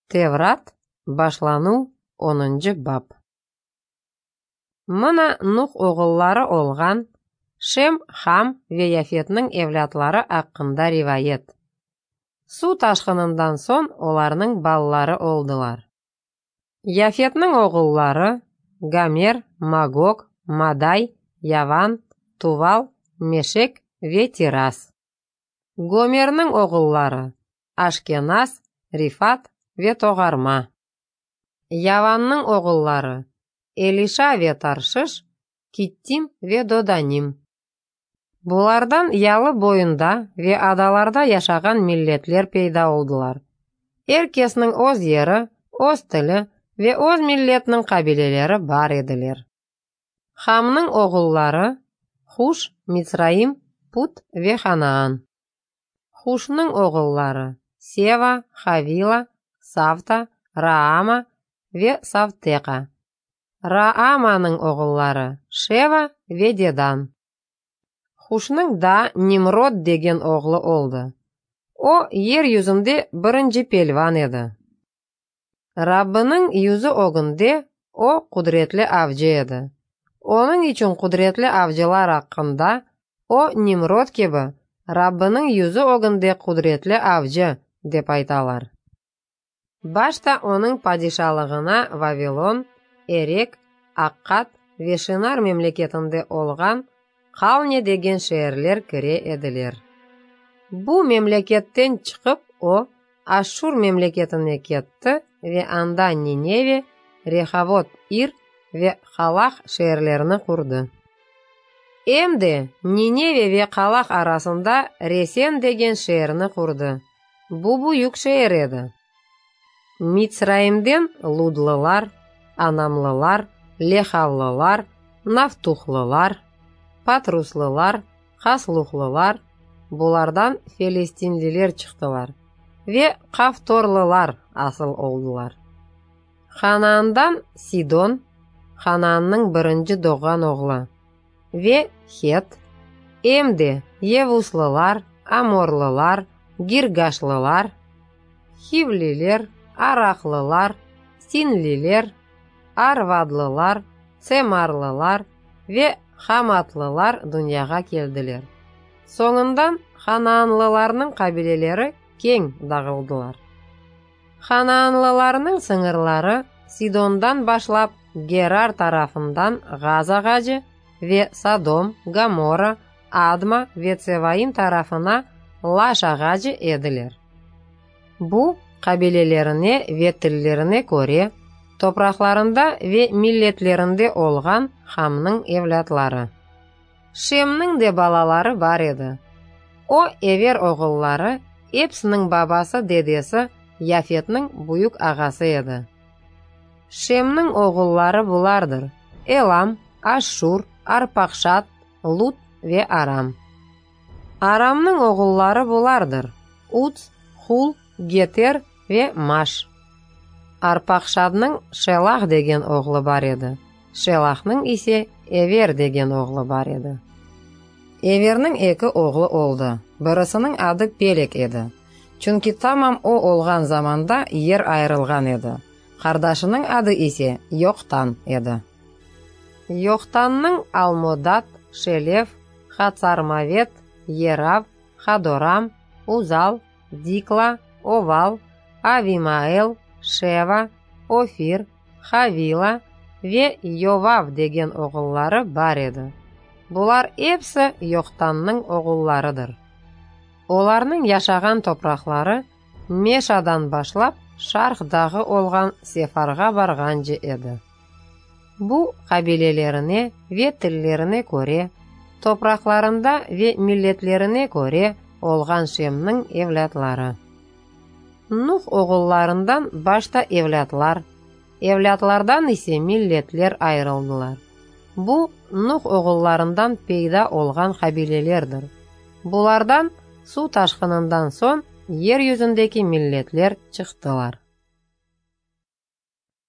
Теврат, башлану 10 бап. Мына Нух оғыллары олған Шем, Хам ве Яфетнің евлятлары аққында ривайет. Су ташқынындан сон оларның баллары олдылар. Яфетнің оғыллары Гамер, Магог, Мадай, Яван, Тувал, Мешек ве Тирас. Гомернің оғыллары Ашкеназ, Рифат ве Тоғарма. Яванның оғыллары Элиша ве Таршыш, Киттим ве Доданим. Бұлардан ялы бойында ве адаларда яшаған миллетлер пейда олдылар. Эркеснің оз ері, оз тілі ве оз миллетнің қабилелері бар еділер. Хамның оғыллары Хуш, Мицраим, Пут ве Ханаан. Хушның оғыллары Сева, Хавила, Савта, Раама ве Савтека. Рааманың оғыллары Шева ве Дедан. Хушның да Нимрод деген оғлы олды. О, ер юзінде бірінші пелван еді. Раббының юзы оғынде о құдіретлі авжы еді. Оның için құдіретлі авжылар аққында о Нимрод кебі Раббының юзы оғынде құдіретлі авжы деп айталар. Башта оның падишалығына Вавилон, Эрек, Аққат ве Шинар мемлекетінде олған Қалне деген шehirler кіре еділер. Бұ мемлекеттен чықып о Ашшур мемлекетіне кетті ве анда Ниневе, Рехавот Ир ве Халах шehirlerini құрды. Емде Ниневе ве Халах арасында Ресен деген шehirni құрды. Бұ бұйық шehir еді. Мицраимден Лудлылар, Анамлылар, Лехавлылар, Нафтухлылар, Патруслылар, Хаслухлылар, бұлардан филистинлілер чықтылар. Ве Қафторлылар асыл олдылар. Ханаандан Сидон, Ханаанның бірінші доған оғлы. Ве Хет, Емде Евуслылар, Аморлылар, Гиргашлылар, Хивлилер, Арақлылар, Синлилер, Арвадлылар, Цемарлылар ве Хаматлылар дүнияға келділер. Соңындан Ханаанлыларның қабилелері кең дағылдылар. Ханаанлыларның сыңырлары Сидондан башлап Герар тарафындан Ғазағажы ве Садом, Гамора, Адма ве Цеваим тарафына Лашағажы еділер. Бұ қабилелеріне ве тіллеріне көре, топрақларында ве миллетлерінде олған Хамның евлятлары. Шемнің де балалары бар еді. О Эвер оғыллары Эпсінің бабасы дедесі Яфетнің бұйық ағасы еді. Шемнің оғыллары бұлардыр: Элам, Ашшур, Арпақшат, Лут ве Арам. Арамның оғыллары бұлардыр: Уц, Хул, Гетер ве Маш. Арпақшадның Шелах деген оғлы бар еді. Шелахның исе Эвер деген оғлы бар еді. Эвернің екі оғлы олды. Бірісінің ады Пелек еді. Чүнки тамам о олған заманда ер айырылған еді. Қардашының ады исе Йоқтан еді. Йоқтанның Алмодат, Шелев, Хацармавет, Ерав, Хадорам, Узал, Дикла, Овал, Авимаэл, Шева, Офир, Хавила ве Йовав деген оғыллары бар еді. Бұлар епсі Йоқтанның оғылларыдыр. Оларның яшаған топрақлары Мешадан башлап Шархдағы олған Сефарға барғанжы еді. Бұ қабилелеріне ве тіллеріне көре, топрақларында ве миллетлеріне көре олған Шемнің евлятлары. Нух оғылларından башта евлятлар, евлятлардан исе миллетлер айырылдылар. Бұ Нух оғылларından пейда олған қабилелердір. Бұлардан су ташқынından сон ер юзіндегі миллетлер чықтылар.